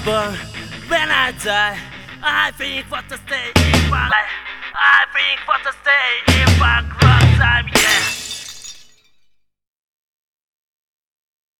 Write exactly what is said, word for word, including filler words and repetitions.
But when I die, I think for to stay in back. I think for to stay in back long time, yeah.